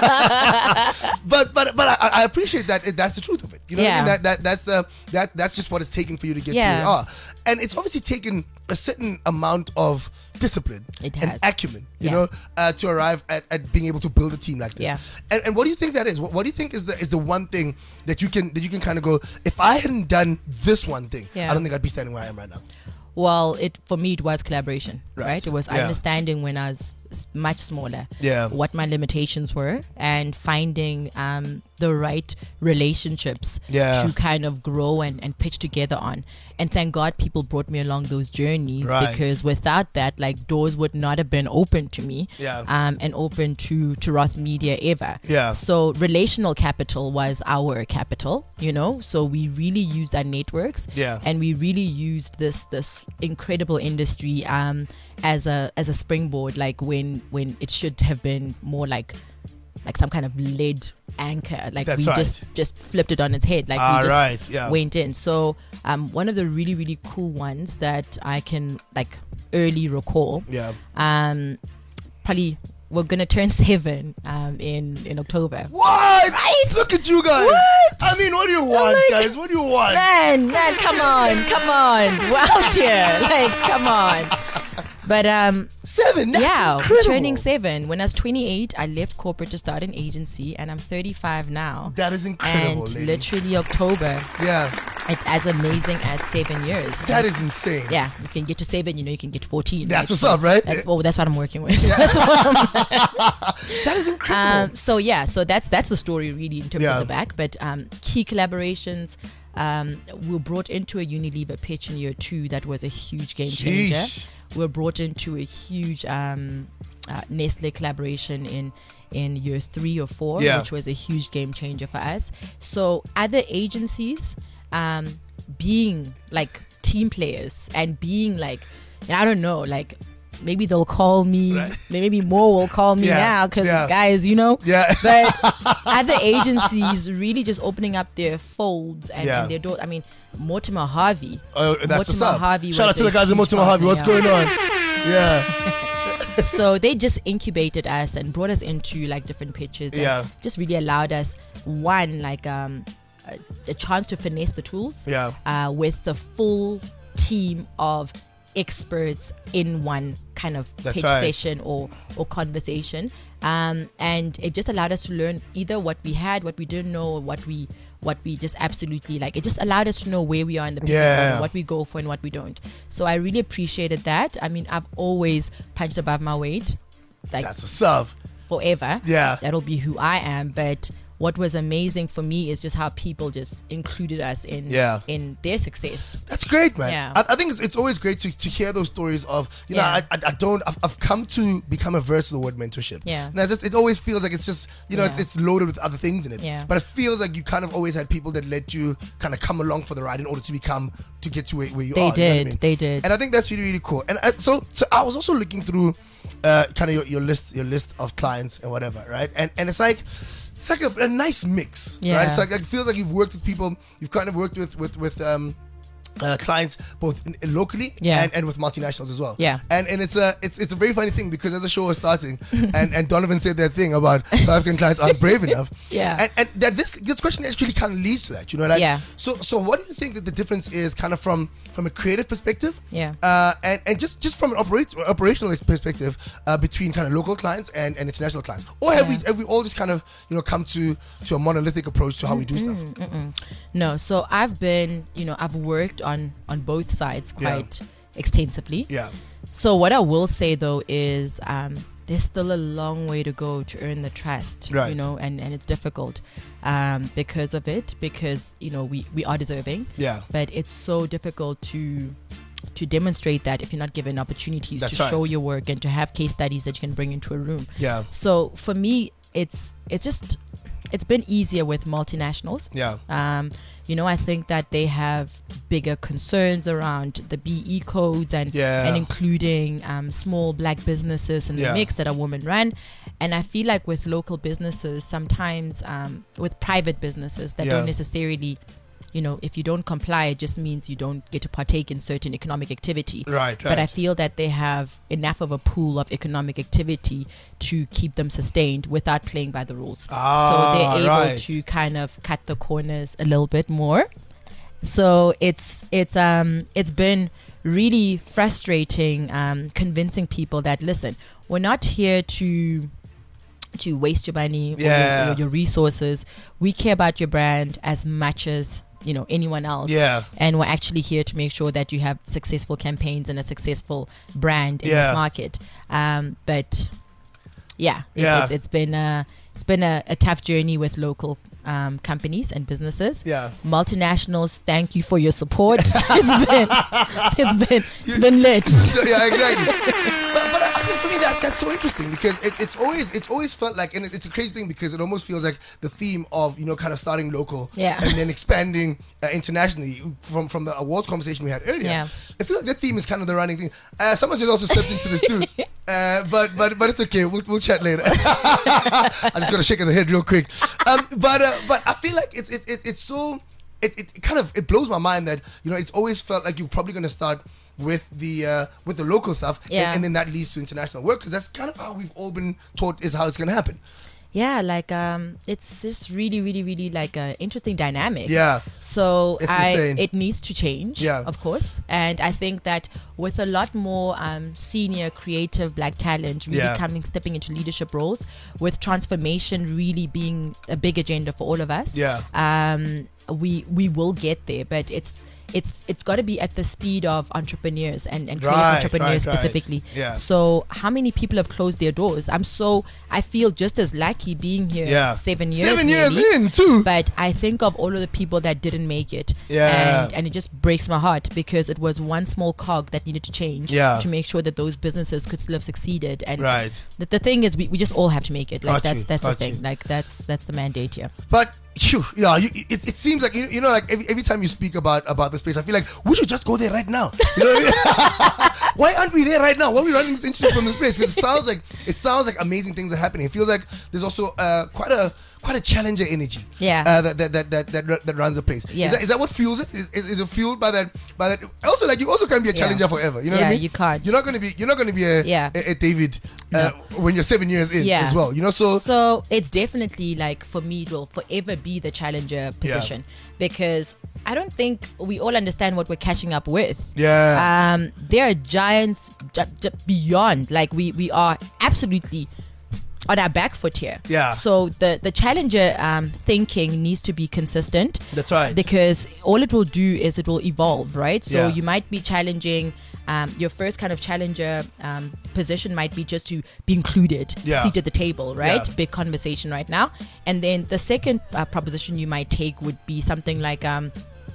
now. but but but I, I appreciate that. It, that's the truth of it. You know, what I mean? Yeah. that that that's the that that's just what it's taking for you to get to where Yeah. you are. And it's obviously taken a certain amount of discipline It and has. acumen, you Yeah. know, uh, to arrive at, at being able to build a team like this. Yeah. And, and what do you think that is? What, what do you think is the is the one thing that you can that you can kind of go, if I hadn't done this one thing, Yeah. I don't think I'd be standing where I am right now. Well, it for me it was collaboration, Right. right? It was Yeah. understanding when I was s- much smaller, Yeah. what my limitations were, and finding um, the right relationships Yeah. to kind of grow and, and pitch together on. And thank God people brought me along those journeys, Right. because without that, like, doors would not have been open to me, Yeah. um, and open to to Roth Media ever. Yeah. So relational capital was our capital, you know. So we really used our networks, Yeah. and we really used this this incredible industry um as a as a springboard, like when when it should have been more like like some kind of lead anchor, like That's we right. just just flipped it on its head, like Ah, we just right, yeah. went in. So um one of the really really cool ones that I can like early recall, Yeah. um probably we're gonna turn seven um in in October. What? Right? Look at you guys. What? I mean, what do you want, like- guys? What do you want? Man, man, come on, come on, we're out here, like, come on. But um, Seven. That's yeah, incredible. turning seven. When I was twenty-eight, I left corporate to start an agency, and I'm thirty-five now. That is incredible, And lady. literally October, Yeah. it's as amazing as seven years. That is insane. Yeah, you can get to seven, you know, you can get to fourteen. That's right? what's So up, right? That's, well, that's what I'm working with. That's what I'm That is incredible. Um, so yeah, so that's that's the story really in terms Yeah. of the back. But um, key collaborations um, were brought into a Unilever pitch in year two. That was a huge game changer. Sheesh. We were brought into a huge um, uh, Nestle collaboration in in year three or four, Yeah. which was a huge game changer for us. So other agencies um, being like team players and being like, I don't know, like maybe they'll call me. Right. Maybe more will call me Yeah, now because yeah. guys, you know. Yeah. But other agencies really just opening up their folds and, Yeah. and their doors. I mean, Mortimer Harvey. Oh, that's what's Mortimer up. Harvey Shout was out to the a guys at huge Mortimer Harvey. What's partner, going on? Yeah. So they just incubated us and brought us into like different pitches. And Yeah. just really allowed us one like um a, a chance to finesse the tools. Yeah. Uh, with the full team of experts in one kind of That's pitch right. session or or conversation. Um, and it just allowed us to learn either what we had, what we didn't know, or what we what we just absolutely like. It just allowed us to know where we are in the business, Yeah. and what we go for and what we don't. So I really appreciated that. I mean, I've always punched above my weight, like That's what's up. forever. Yeah. That'll be who I am. But what was amazing for me is just how people just included us in Yeah. in their success. That's great, man. Yeah. I, I think it's, it's always great to, to hear those stories of, you know, Yeah. I, I, I don't, I've, I've come to become averse to the word mentorship. Yeah. And I just, it always feels like it's just, you know, it's, Yeah. it's loaded with other things in it. Yeah. But it feels like you kind of always had people that let you kind of come along for the ride in order to become, to get to where, where you They are. you know what I did. mean? They did. And I think that's really, really cool. And I, so, so I was also looking through uh, kind of your, your list, your list of clients and whatever, right? And, and it's like, it's like a, a nice mix, Yeah. right? It's like it feels like you've worked with people, you've kind of worked with with with um, uh, clients both in, in locally Yeah. and, and with multinationals as well. Yeah. and and it's a it's it's a very funny thing because as the show was starting, and, and Donovan said that thing about South African clients aren't brave enough. Yeah. and, and that this this question actually kind of leads to that, you know, like Yeah. So so what do you think that the difference is, kind of from from a creative perspective? Yeah. Uh, and and just just from an operate, operational perspective, uh, between kind of local clients and, and international clients, or have Yeah. we have we all just kind of, you know, come to to a monolithic approach to how we do stuff? No, so I've been, you know, I've worked on on both sides Yeah. quite extensively. Yeah. So what I will say though is um, there's still a long way to go to earn the trust, Right. you know, and, and it's difficult um, because of it, because, you know, we, we are deserving, Yeah. but it's so difficult to to demonstrate that if you're not given opportunities That's to right. show your work and to have case studies that you can bring into a room. Yeah. So for me, it's it's just it's been easier with multinationals. Yeah. Um, you know, I think that they have bigger concerns around the B E codes and Yeah. and including um, small black businesses in the Yeah. mix that are women run. And I feel like with local businesses, sometimes um, with private businesses that Yeah. don't necessarily, you know, if you don't comply, it just means you don't get to partake in certain economic activity. Right, But I right. feel that they have enough of a pool of economic activity to keep them sustained without playing by the rules. Ah, so they're able right. to kind of cut the corners a little bit more. So it's it's um it's been really frustrating um convincing people that, listen, we're not here to to waste your money or Yeah. your, your resources. We care about your brand as much as, you know, anyone else. Yeah. And we're actually here to make sure that you have successful campaigns and a successful brand in Yeah. this market. Um, but yeah, it, Yeah. It's, it's been a it's been a, a tough journey with local um, companies and businesses. Yeah. Multinationals, thank you for your support. it's been it's been it's been lit. Yeah, exactly. but, but I think for me that that's so interesting because it, it's always it's always felt like, and it, it's a crazy thing because it almost feels like the theme of, you know, kind of starting local, Yeah. and then expanding uh, internationally from from the awards conversation we had earlier. Yeah. I feel like that theme is kind of the running thing. Uh, someone just also stepped into this too, uh, but but but it's okay. We'll we'll chat later. I just got to shake of the head real quick. Um, but uh, but I feel like it, it, it it's so it, it kind of it blows my mind that, you know, it's always felt like you're probably going to start with the uh, with the local stuff, and- Yeah. and, then that leads to international work, because that's kind of how we've all been taught is how it's going to happen. Yeah, like um, it's just really, really, really like an interesting dynamic. Yeah. So It's I, insane. it needs to change. Yeah. Of course, and I think that with a lot more um, senior creative black talent really Yeah. coming, stepping into leadership roles, with transformation really being a big agenda for all of us. Yeah. Um, we we will get there, but it's. It's it's got to be at the speed of entrepreneurs and, and creative Right, entrepreneurs right, right. specifically. Yeah. So how many people have closed their doors? I'm so I feel just as lucky being here Yeah. seven years Seven years nearly. in too. But I think of all of the people that didn't make it. Yeah. And, and it just breaks my heart because it was one small cog that needed to change Yeah. to make sure that those businesses could still have succeeded. And Right. the, the thing is, we, we just all have to make it. Like Got that's you, that's the got thing. you. Like that's that's the mandate here. But Phew, yeah, you, it, it seems like you, you know, like every, every time you speak about about this place, I feel like we should just go there right now. You know what I mean? Why aren't we there right now? Why are we running this interview from this place? 'Cause it sounds like it sounds like amazing things are happening. It feels like there's also uh, quite a quite a challenger energy. Yeah. Uh, that, that, that that that that runs the place. Yeah. Is that, is that what fuels it? Is, is, is it fueled by that by that? Also, like you also can't be a Yeah. challenger forever. You know Yeah, what I mean? you can't. You're not gonna be. You're not gonna be a Yeah. a, a David uh, when you're seven years in Yeah. as well. You know, so So it's definitely like for me, it will forever be the challenger position because I don't think we all understand what we're catching up with. yeah. Um, there are giants j- j- beyond. Like we we are absolutely on our back foot here. Yeah. So the the challenger um, thinking needs to be consistent. That's right. Because all it will do is it will evolve, right? So Yeah. you might be challenging. Um, your first kind of challenger um, position might be just to be included, Yeah. seat at the table, right? Yeah. Big conversation right now. And then the second uh, proposition you might take would be something like, um,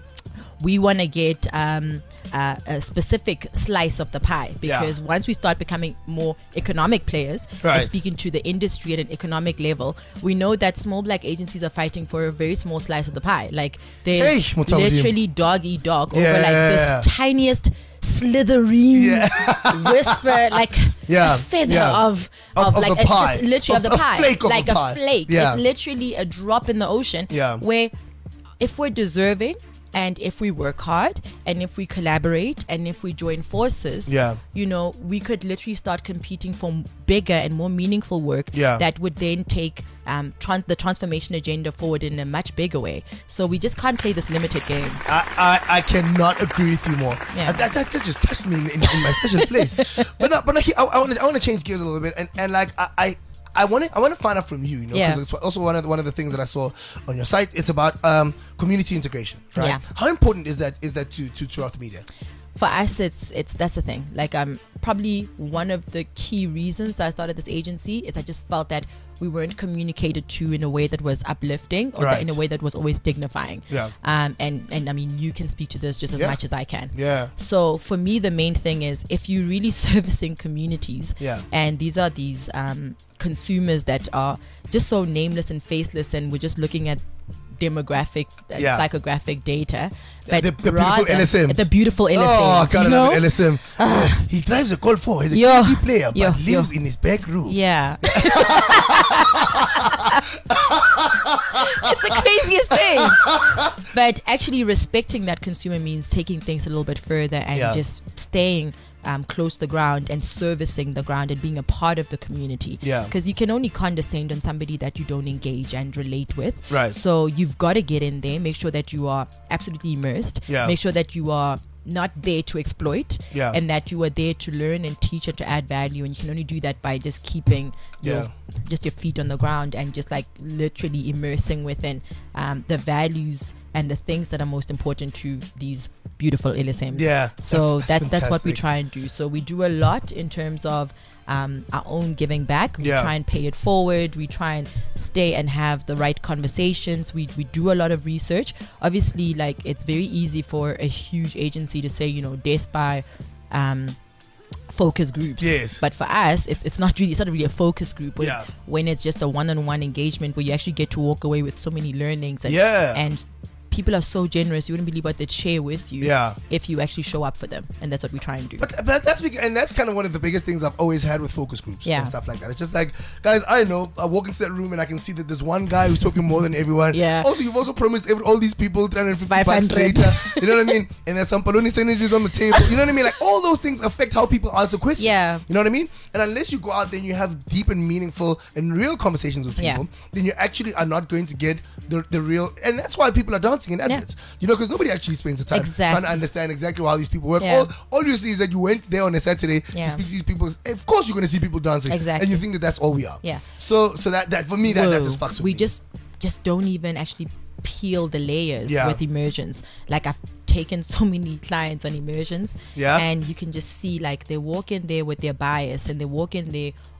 we want to get um, uh, a specific slice of the pie because Yeah. once we start becoming more economic players Right. and speaking to the industry at an economic level, we know that small black agencies are fighting for a very small slice of the pie. Like there's Hey, Mutawadim. literally dog eat dog over Yeah. like this tiniest slithering whisper, like Yeah, a feather yeah. of, Of- of, of like the it's pie. just literally Of- of, the a pie, flake of like the a pie. flake. Yeah. It's literally a drop in the ocean. Yeah. Where if we're deserving and if we work hard and if we collaborate and if we join forces, Yeah. you know, we could literally start competing for bigger and more meaningful work Yeah. that would then take um, tran- the transformation agenda forward in a much bigger way. So we just can't play this limited game. I, I, I cannot agree with you more. Yeah. Uh, That, that, that just touched me in, in, in my special place. But no, but no, I, I want to I want to change gears a little bit and, and like I. I I want to I want to find out from you, you know, because Yeah. it's also one of the, one of the things that I saw on your site. It's about um, community integration, right? Yeah. How important is that is that to to throughout the media? For us, it's it's that's the thing. Like um, probably one of the key reasons that I started this agency is I just felt that we weren't communicated to in a way that was uplifting or Right. that in a way that was always dignifying. Yeah. Um, and and I mean, you can speak to this just as Yeah. much as I can. Yeah. So for me, the main thing is if you're really servicing communities, Yeah. and these are these um, consumers that are just so nameless and faceless, and we're just looking at demographic, uh, Yeah. psychographic data. Yeah, But the, the beautiful rather- L S Ms. The beautiful L S Ms. Oh, God, I you love know? an L S M. He drives a Golf four. He's a Yo. key player, but Yo, lives yo. in his back room. Yeah. It's the craziest thing. But actually respecting that consumer means taking things a little bit further and Yeah. just staying um, close to the ground and servicing the ground and being a part of the community. Yeah. Because you can only condescend on somebody that you don't engage and relate with. Right. So you've got to get in there, make sure that you are absolutely immersed. Yeah. Make sure that you are not there to exploit, Yeah. and that you are there to learn and teach and to add value, and you can only do that by just keeping Yeah. your just your feet on the ground and just like literally immersing within um, the values and the things that are most important to these beautiful L S Ms. Yeah, So that's- that's that's that's, what we fantastic. try and do. So we do a lot in terms of um, our own giving back. We Yeah. try and pay it forward. We try and stay and have the right conversations. We we do a lot of research. Obviously, like it's very easy for a huge agency to say, you know, death by um, focus groups. Yes. But for us, it's it's not really it's not really a focus group. When, Yeah. when it's just a one-on-one engagement where you actually get to walk away with so many learnings and Yeah. and people are so generous, you wouldn't believe what they'd share with you Yeah. if you actually show up for them, and that's what we try and do. But, but that's because, and that's kind of one of the biggest things I've always had with focus groups Yeah. and stuff like that. It's just like, guys, I know I walk into that room and I can see that there's one guy who's talking more than everyone. Yeah. Also, you've also promised every, all these people three hundred fifty bucks five hundred. later. You know what I mean? And there's some poloni synergies on the table. You know what I mean? Like all those things affect how people answer questions. Yeah. You know what I mean? And unless you go out there and you have deep and meaningful and real conversations with people, Yeah. then you actually are not going to get the the real. And that's why people are dancing in adverts. You know, because nobody actually spends the time Exactly. trying to understand exactly how these people work. Yeah. All, all you see is that you went there on a Saturday Yeah. to speak to these people. Of course, you're going to see people dancing, Exactly. and you think that that's all we are. Yeah. So, so that that for me, that, that Whoa. just fucks with we me. just just don't even actually peel the layers Yeah. with immersions. Like I've taken so many clients on immersions, Yeah. and you can just see like they walk in there with their bias and they walk in there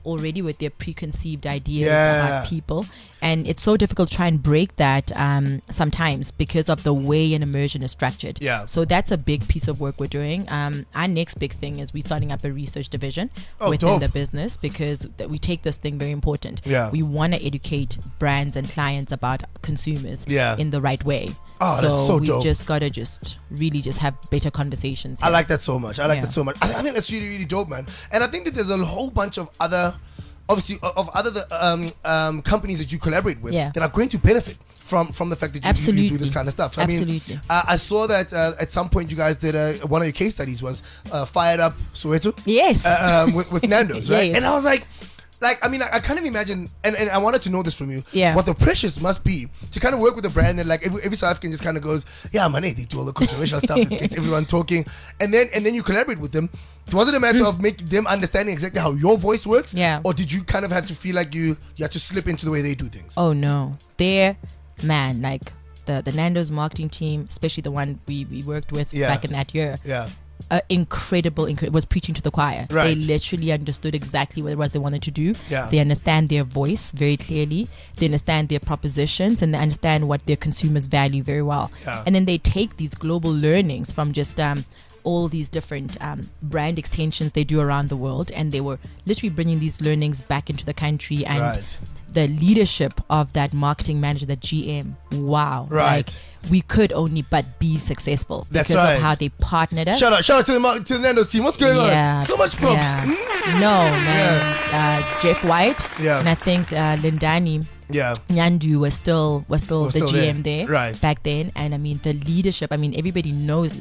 already with their preconceived ideas Yeah. about people, and it's so difficult to try and break that um, sometimes because of the way an immersion is structured. Yeah. So that's a big piece of work we're doing. Um, our next big thing is we're starting up a research division Oh, within dope. the business because th- we take this thing very important. Yeah. We want to educate brands and clients about consumers Yeah. in the right way. Oh, so, that's so we dope. just gotta just really just have better conversations. I here. like that so much. I like Yeah. that so much. I, I think that's really, really dope, man. And I think that there's a whole bunch of other, obviously, of of other um, um, companies that you collaborate with Yeah. that are going to benefit from from the fact that you, you, you do Absolutely. this kind of stuff. So, I mean, Absolutely. uh, I saw that uh, at some point you guys did a, one of your case studies was uh, Fired Up Soweto. Yes. Uh, um, with, with Nando's, right? Yes. And I was like, like, I mean, I, I kind of imagine, and, and I wanted to know this from you, Yeah. what the pressures must be to kind of work with a brand that, like, every, every South African just kind of goes, yeah, man, hey, they do all the controversial stuff, it gets everyone talking, and then and then you collaborate with them. Was it a matter of making them understanding exactly how your voice works? Yeah. Or did you kind of have to feel like you you had to slip into the way they do things? Oh no, they're man like the the Nando's marketing team, especially the one we we worked with Yeah. back in that year. Yeah. Uh, incredible, incredible was preaching to the choir. Right. They literally understood exactly what it was they wanted to do. Yeah. They understand their voice very clearly. They understand their propositions and they understand what their consumers value very well. Yeah. And then they take these global learnings from just um, all these different um, brand extensions they do around the world, and they were literally bringing these learnings back into the country. And Right. the leadership of that marketing manager, the G M, wow, Right. like we could only but be successful That's because right. of how they partnered us. Shout out, shout out to the, mar- to the Nando's team. What's going Yeah, on? So much props. yeah. Mm. No, man. Uh, Jeff White Yeah. and I think uh, Lindani Yeah. Nyandu was still was still Was the still G M there. there, Right. back then. And I mean the leadership. I mean everybody knows.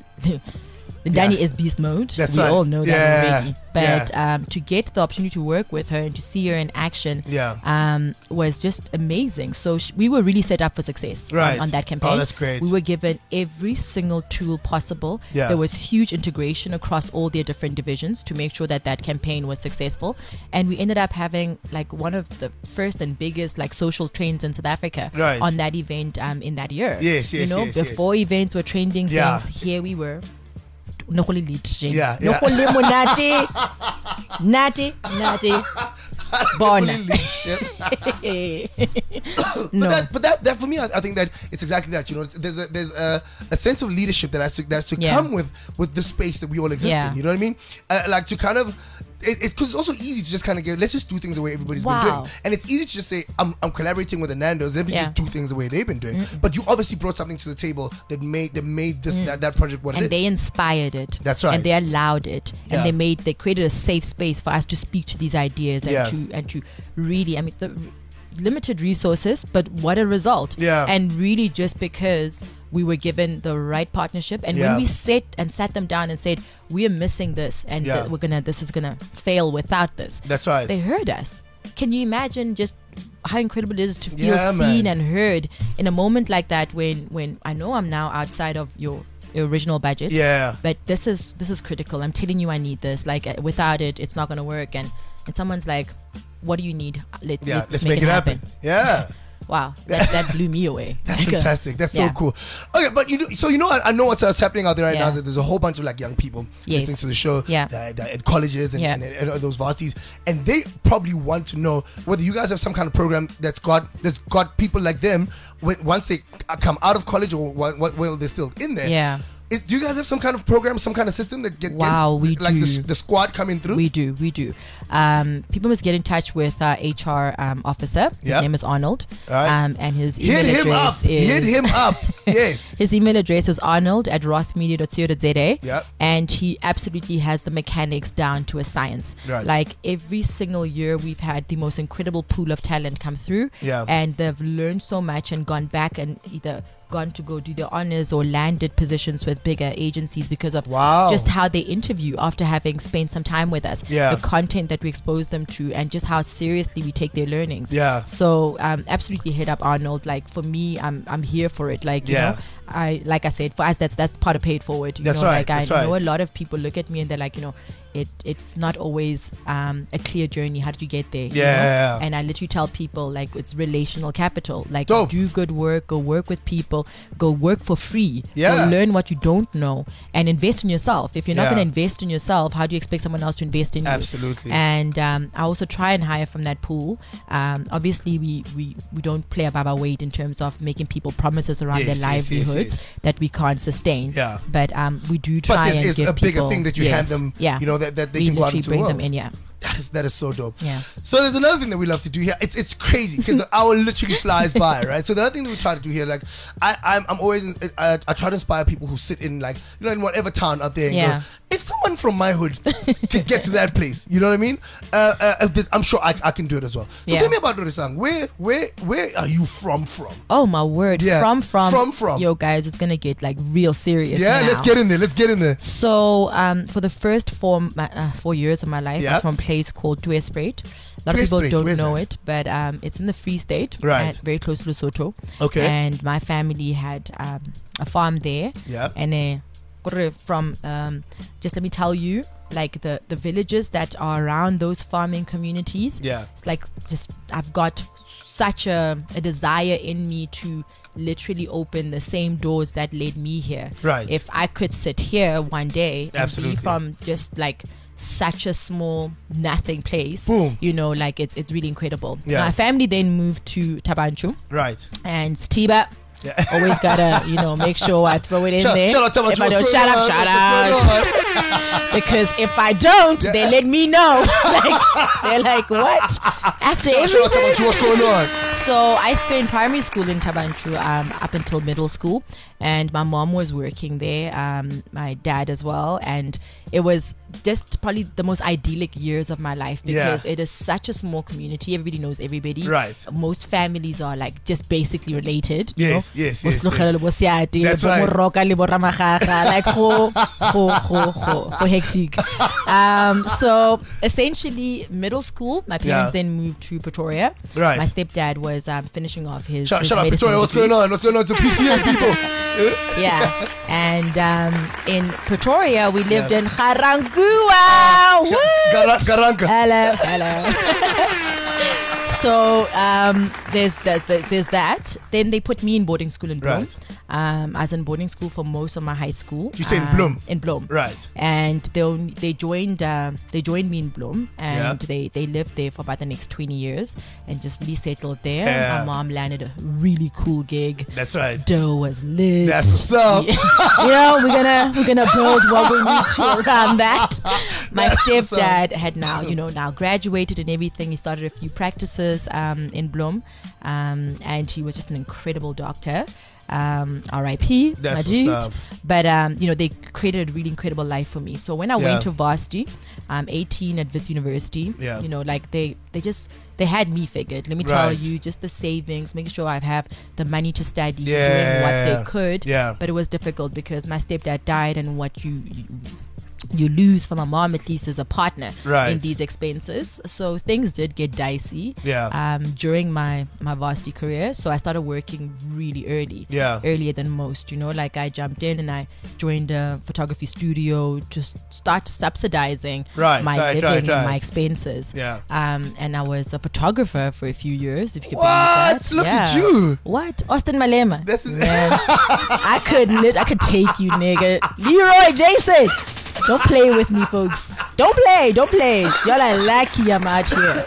Lindani Yeah. is beast mode. That's we right. all know that Yeah. already. But um, to get the opportunity to work with her and to see her in action, Yeah. um, was just amazing. So sh- we were really set up for success on- Right. on, that campaign. Oh, that's great. We were given every single tool possible. Yeah. There was huge integration across all their different divisions to make sure that that campaign was successful. And we ended up having like one of the first and biggest like social trends in South Africa Right. on that event um, in that year. Yes, yes, You know, yes, yes. before events were trending Yeah. things, here we were. Nokole lit, Yeah, yeah. Nokole monate, nati, nati, bona. But No. that, but that, that for me, I, I think that it's exactly that. You know, there's a, there's a, a sense of leadership that has to that's to Yeah. come with with the space that we all exist Yeah. in. You know what I mean? Uh, like to kind of. It, it, Cause it's also easy to just kind of get, let's just do things the way everybody's been Wow. doing. And it's easy to just say, I'm, I'm collaborating with the Nando's, let me Yeah. just do things the way they've been doing. But you obviously brought something to the table that made that made this that, that project what it And is. they inspired it. That's right. And they allowed it. Yeah. And they made they created a safe space for us to speak to these ideas and Yeah. to and to really I mean the r- limited resources, but what a result. Yeah. And really just because we were given the right partnership and Yeah. when we sat and sat them down and said, we are missing this and Yeah. th- we're gonna this is gonna fail without this. That's right. They heard us. Can you imagine just how incredible it is to feel Yeah, seen man. and heard in a moment like that when when I know I'm now outside of your, your original budget. Yeah. But this is this is critical. I'm telling you I need this. Like uh, without it it's not going to work and and someone's like, what do you need? Let's Yeah, let's, let's make it happen. Yeah. Wow. That that blew me away. That's Like, uh, fantastic. That's yeah. so cool. Okay, but you know, so you know, I, I know what's, what's happening out there right Yeah. now. That there's a whole bunch of like young people Yes. listening to the show, Yeah. that, that at colleges and, Yeah. and, and, and those varsities, and they probably want to know whether you guys have some kind of program that's got that's got people like them when, once they come out of college or while, while they're still in there. Yeah. Is, do you guys have some kind of program, some kind of system that get, Wow, gets we like do. The, the squad coming through? We do, we do. Um, people must get in touch with our H R um, officer. His Yep. name is Arnold, Right. um, and his email Hit him up. address is Hit him up. Yes. His email address is arnold at rothmedia dot co dot za. Yep. And he absolutely has the mechanics down to a science. Right. Like every single year, we've had the most incredible pool of talent come through. Yeah. And they've learned so much and gone back and either gone to go do their honors or landed positions with bigger agencies because of Wow. just how they interview after having spent some time with us. Yeah. The content that we expose them to and just how seriously we take their learnings. Yeah. So um, absolutely hit up Arnold. Like for me, I'm I'm here for it. Like you Yeah. know, I like I said, for us that's that's part of Pay It Forward. You That's know, right, like I that's know right. a lot of people look at me and they're like, you know, it it's not always um, a clear journey. How did you get there? you Yeah. know? And I literally tell people like it's relational capital. Like Dope. do good work, go work with people, go work for free. Yeah. Go learn what you don't know and invest in yourself. If you're not Yeah. going to invest in yourself, how do you expect someone else to invest in you? Absolutely. And um, I also try and hire from that pool. Um, obviously, we, we, we don't play above our weight in terms of making people promises around Yes, their yes, yes, livelihoods yes. that we can't sustain. Yeah. But um, we do But try there and is give a bigger people, thing that you yes, hand them, yeah. you know, that, that they we can go out literally into the bring world. them in, yeah. That is that is so dope. Yeah. So there's another thing that we love to do here. It's it's crazy because the hour literally flies by, right? So the other thing that we try to do here, like I I'm, I'm always I, I try to inspire people who sit in like you know in whatever town out there and Yeah. go, if someone from my hood can get to that place, you know what I mean? Uh, uh, I'm sure I, I can do it as well. So Yeah. tell me about Dorisang. Where where where are you from? From? Oh my word! Yeah. From from From, from. Yo guys, it's gonna get like real serious. Yeah, now. let's get in there. Let's get in there. So um, for the first four my, uh, four years of my life, Yeah. I was from a place called Tweespruit. A lot of people Tweespruit, don't where's know that? it, but um, it's in the Free State, Right. at- very close to Lesotho. Okay. And my family had um, a farm there. Yeah. And a from um, just let me tell you, like the the villages that are around those farming communities. Yeah. It's like just I've got such a, a desire in me to literally open the same doors that led me here. Right. If I could sit here one day and Absolutely. be from just like such a small nothing place, Boom. you know, like it's it's really incredible. Yeah. My family then moved to Tabanchu Right. and Stiba. Yeah. Always gotta, you know, make sure I throw it in Shout- there. shout out, shout out, If I don't, what's shut going up, on? shout What's out. going on? Because if I don't, Yeah. they let me know. like they're like, what? After Shout out, shout out, everything. what's going on? So I spent primary school in Tabanchu um, up until middle school, and my mom was working there, um, my dad as well, and it was just probably the most idyllic years of my life because Yeah. it is such a small community. Everybody knows everybody. Right. Most families are like just basically related. You Yes, know? yes, yes, Boslogelo le Bosiate, That's right. Bomoroka le Boramagaga, like ho, ho, ho, ho, ho hectic. Um, so essentially, middle school, my parents Yeah. then moved to Pretoria. Right. My stepdad was um, finishing off his. Shut, his shut up, medicine Victoria. What's degree. going on? What's going on to P T A people? Yeah, and um, in Pretoria we lived Yeah. in Garangua. Gara- Garanka. Hello, hello. So um, there's that, there's that. Then they put me in boarding school in Bloem. Right. Um, I was in boarding school for most of my high school. You say in um, Bloem? In Bloem. Right. And they only, they joined uh, they joined me in Bloem, and Yeah. they, they lived there for about the next twenty years and just really settled there. Yeah. My mom landed a really cool gig. That's right. Dough was lit. That's what's up. you know, we're gonna we're gonna build what we need to around that. My That's what's up. stepdad had now, you know, now graduated and everything. He started a few practices um, in Bloem, um, and he was just an incredible doctor. Um, R I P That's Majid. what's up. But um, you know, they created a really incredible life for me. So when I Yeah. went to varsity, um, eighteen at Wits University, Yeah. you know, like they they just they had me figured. Let me tell Right. you, just the savings, making sure I have the money to study, Yeah. doing what they could. Yeah. But it was difficult because my stepdad died, and what you, you you lose from a mom at least as a partner Right. in these expenses. So things did get dicey Yeah. um, during my, my varsity career. So I started working really early, Yeah. earlier than most, you know, like I jumped in and I joined a photography studio to s- start subsidizing Right, my right, living right, and right. my expenses. Yeah. Um, and I was a photographer for a few years, if you can What? believe that. Look yeah. at you. What? Austin Malema. That's- Man, I could lit I could take you, nigga. Leroy Jason. Don't play with me, folks. Don't play, don't play. Y'all are lucky I'm out here.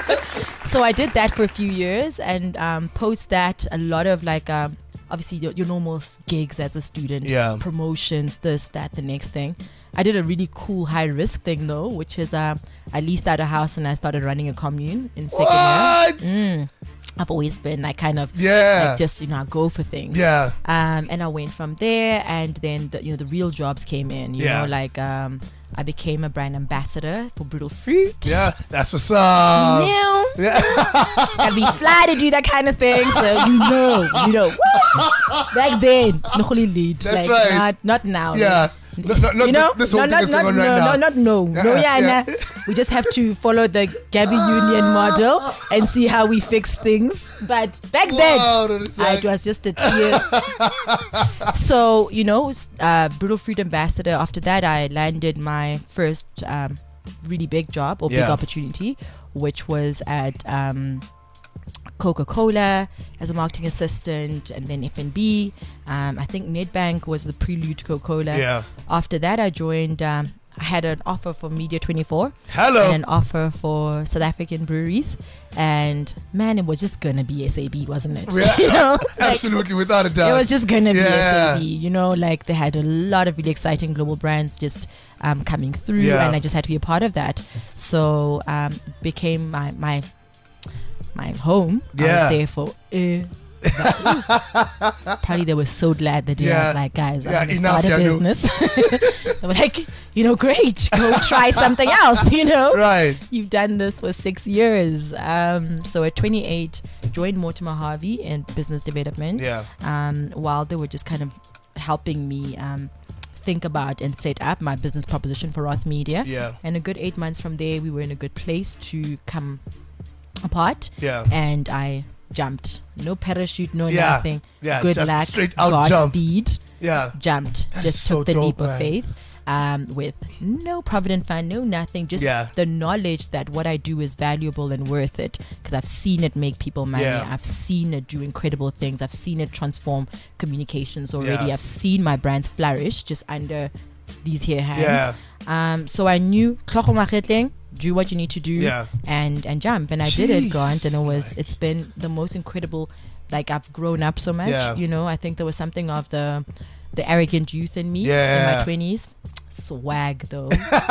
So I did that for a few years, and um, post that, a lot of like um, obviously your, your normal s- gigs as a student, Yeah. promotions, this, that, the next thing. I did a really cool high risk thing though, which is um, I leased out a house and I started running a commune in second What? year. Mm. I've always been like kind of Yeah. like just you know I go for things. Yeah. Um, and I went from there, and then the, you know the real jobs came in. You Yeah. know, like um, I became a brand ambassador for Brutal Fruit. Yeah. That's what's up. Now, Yeah. I'd be fly to do that kind of thing, so you know, you know what? Back then, no holy lead. That's like, right. Not, not now. Yeah. No, no, not you know, this, this whole no, thing not, is going not, on right no, now. no, not no, no, yeah, Yeah. nah. We just have to follow the Gabby Union model and see how we fix things. But back then, Wow, that is uh, like- it was just a tear. So you know, s- uh, Brutal Fruit Ambassador. After that, I landed my first um, really big job or big Yeah. opportunity, which was at um, Coca-Cola as a marketing assistant, and then F and B. Um, I think Nedbank was the prelude to Coca-Cola. Yeah. After that, I joined. Um, I had an offer for Media twenty-four. Hello. And an offer for South African breweries, and man, it was just gonna be S A B, wasn't it? Yeah, you know, like, absolutely, without a doubt. it was just gonna Yeah. be S A B. You know, like they had a lot of really exciting global brands just um, coming through, Yeah. and I just had to be a part of that. So um, became my my my home. I Yeah. was there for. Uh, Probably they were so glad that Yeah. I was like, guys, Yeah, I'm gonna enough, start a yeah, no. business. They were like, you know, great, go try something else. You know, Right. you've done this for six years. Um, so at twenty-eight, joined Mortimer Harvey in business development. Yeah. Um, while they were just kind of helping me um, think about and set up my business proposition for Roth Media. Yeah. And a good eight months from there, we were in a good place to come apart. Yeah. And I jumped. No parachute, no Yeah. nothing. Yeah, Good just luck. straight out jump. Godspeed. Yeah. Jumped. That is Just so took the dope, leap man. of faith. Um, with no provident fund, no nothing, just Yeah. the knowledge that what I do is valuable and worth it, because I've seen it make people money. Yeah. I've seen it do incredible things. I've seen it transform communications already. Yeah. I've seen my brands flourish just under these here hands. Yeah. Um, so I knew Tlhogo Magetleng, do what you need to do, Yeah. and and jump, and I did it, Grant, and it was Jeez, it's been the most incredible. Like I've grown up so much, Yeah. you know. I think there was something of the the arrogant youth in me in Yeah. my twenties. Swag though,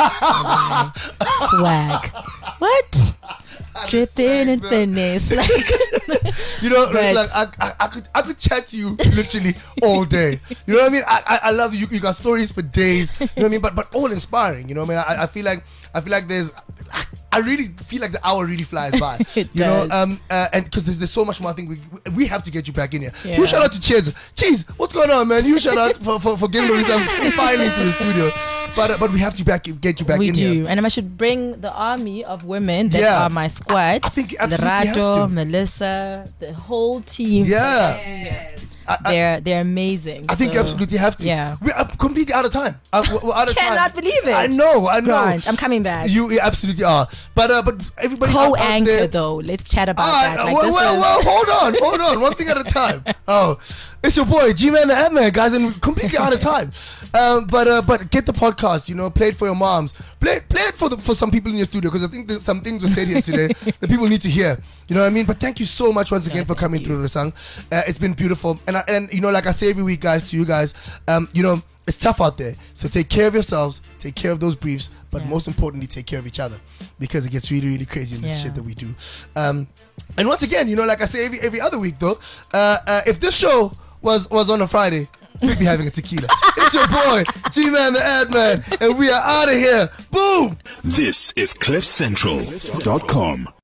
swag. What? Dripping and though. finesse, like You know, But- like I, I, I could, I could chat to you literally all day. You know what I mean? I, I, I love you. You got stories for days. You know what I mean? But, but all inspiring. You know what I mean? I, I feel like, I feel like there's, I, I really feel like the hour really flies by. It you know, does. um, uh, and because there's, there's so much more. I think we, we have to get you back in here. Yeah. You shout out to Cheers. Cheese, what's going on, man? You shout out for for, for getting yourself finally to the studio. But uh, but we have to back get you back we in do, here. and I should bring the army of women that Yeah. are my squad. I think you absolutely have Lerato, to. Melissa, the whole team. Yeah. I, I, they're they're amazing. I think you So, absolutely have to. Yeah. We're uh, completely out of time. Uh, we're, we're out of time. Cannot believe it. I know, I know. Grant, I'm coming back. You, you absolutely are. But uh, but everybody out- out Co-anchor there- though. Let's chat about Ah, that. Like well, this well, is well, hold on, hold on. One thing at a time. Oh, it's your boy G-Man the Ad-Man, guys, and we're completely out of time. Um, but uh, but get the podcast. You know, play it for your moms. Play it, play it for the, for some people in your studio, because I think there's some things were said here today that people need to hear. You know what I mean? But thank you so much once again Yeah, for thank coming you. through the song. Uh, it's been beautiful, and I, and you know, like I say every week, guys, to you guys, um, you know, it's tough out there. So take care of yourselves, take care of those briefs, but Yeah. most importantly, take care of each other, because it gets really, really crazy in this Yeah. shit that we do. Um, and once again, you know, like I say every every other week, though, uh, uh, if this show was was on a Friday, we'd be having a tequila. It's your boy G-Man the Ad-Man, and we are out of here. Boom. This is cliff central dot com.